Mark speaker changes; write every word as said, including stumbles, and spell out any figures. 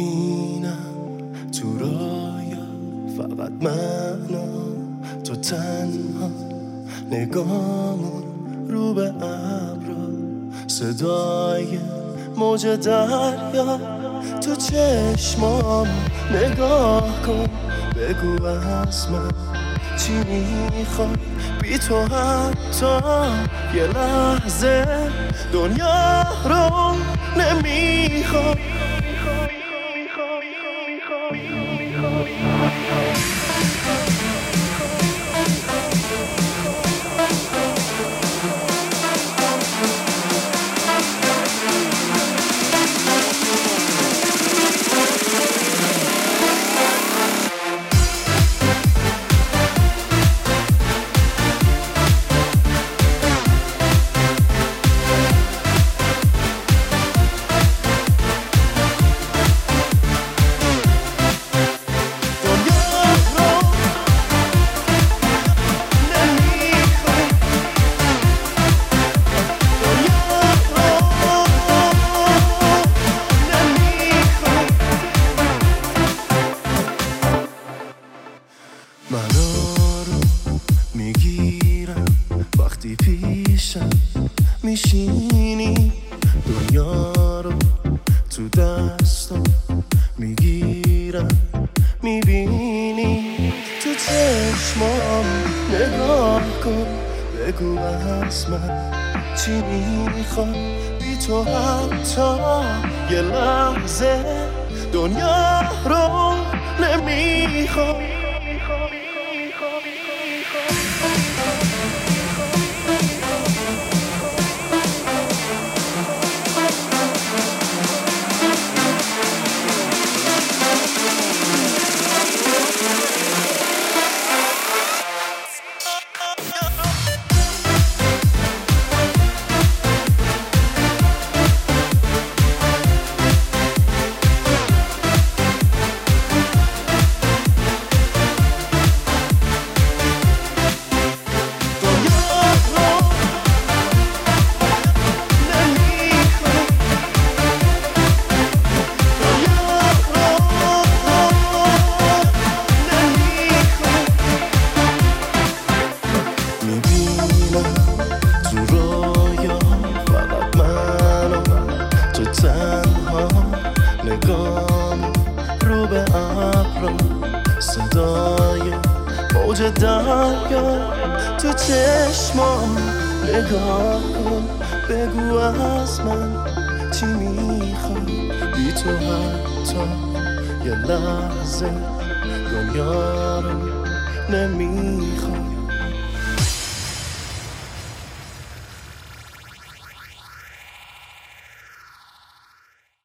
Speaker 1: میبینم تو رایا فقط من و تو تنها، نگامون رو به ابرا، صدای موج دریا تو چشمام نگاه کن، بگو از من چی میخوای، بی تو حتی یه لحظه دنیا رو نمیخوای. منو رو میگیرم وقتی پیشم میشینی، دنیا رو تو دستم میگیرم، میبینی تو چشمام نگاه کن، بگو از من چی میخوای، بی تو حتی یه لحظه دنیا رو نمیخوای. نگام رو به ابرا، صدای موج دریا تو چشمام نگاه کن، بگو از من چی میخوای، بی تو حتی یه لحظه دنیا رو نمیخوای.